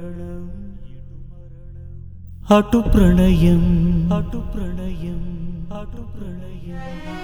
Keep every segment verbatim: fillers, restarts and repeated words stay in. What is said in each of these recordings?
అటు ప్రణయం అటు ప్రణయం అటు ప్రణయం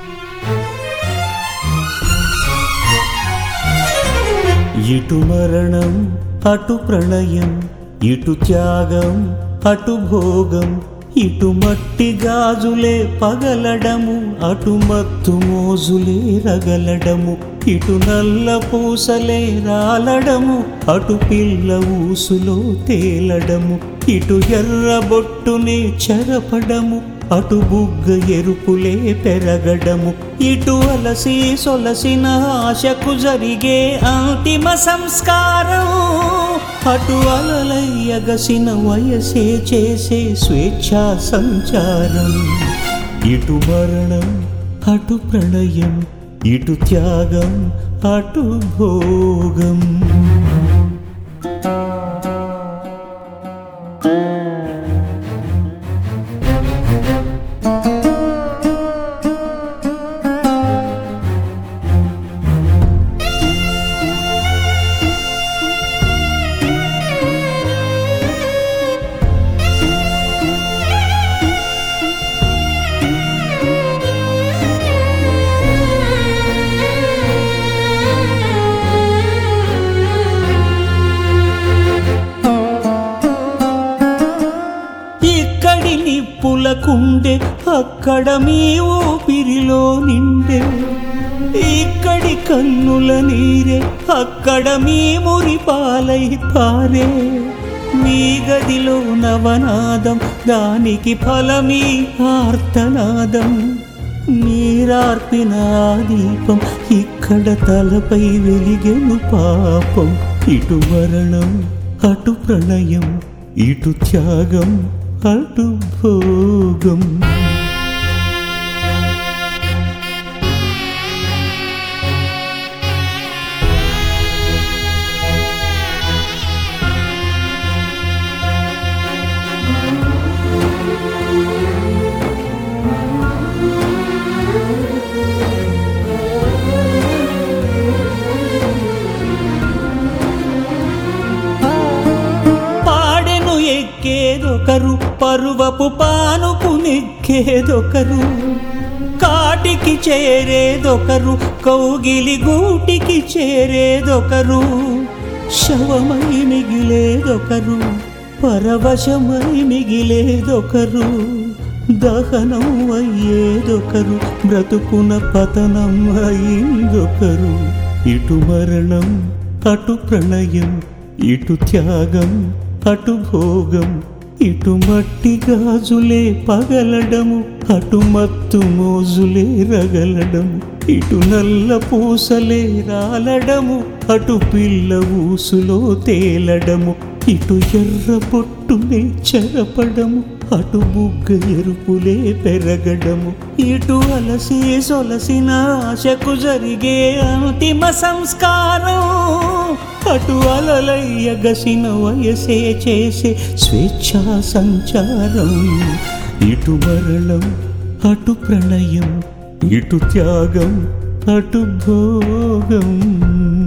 ఇటు మరణం అటు ప్రణయం ఇటు త్యాగం అటు భోగం ఇటు మట్టి గాజులే పగలడము అటు మత్తు మోజులే రగలడము ఇటు నల్ల పూసలే రాలడము అటు పిల్ల ఊసులో తేలడము ఇటు ఎర్ర బొట్టునే చెరపడము అటు బుగ్గ ఎరుపులే పెరగడము ఇటు అలసి సొలసిన ఆశకు జరిగే అంతిమ సంస్కారం అటు అలలయ్యగసిన వయసే చేసే స్వేచ్ఛా సంచారం ఇటు మరణం అటు ప్రణయం ఇటు త్యాగం అటు భోగం నిప్పులకుండే అక్కడ మీ ఊపిరిలో నిండే ఇక్కడి కన్నుల నీరే అక్కడ మీ మురిపాలై పారే మీ గదిలో నవనాదం దానికి ఫలమీ ఆర్తనాదం నీరార్పిన దీపం ఇక్కడ తలపై వెలిగెను పాపం ఇటు మరణం అటు ప్రణయం ఇటు త్యాగం అటు భోగం ఎక్కేదొకరు పరువపు పానుపు నెక్కేదొకరు కాటికి చేరేదొకరు కౌగిలి గూటికి చేరేదొకరు శవమై మిగిలేదొకరు పరవశమై మిగిలేదొకరు దహనం అయ్యేదొకరు బ్రతుకున పతనం అయిందొకరు ఇటు మరణం అటు ప్రణయం ఇటు త్యాగం అటు భోగం ఇటు మట్టి గాజులే పగలడము అటు మత్తు మోజులే రగలడము ఇటు నల్ల పూసలే రాలడము అటు పిల్ల ఊసులో తేలడము ఇటు ఎర్ర పొట్టునే చెరపడము అటు బుగ్గ ఎరుపులే పెరగడము ఇటు అలసి సొలసిన ఆశకు జరిగే అంతిమ సంస్కారం అటు అలలయ్యగసిన వయసే చేసే స్వేచ్ఛా సంచారం ఇటు మరణం అటు ప్రణయం ఇటు త్యాగం అటు భోగం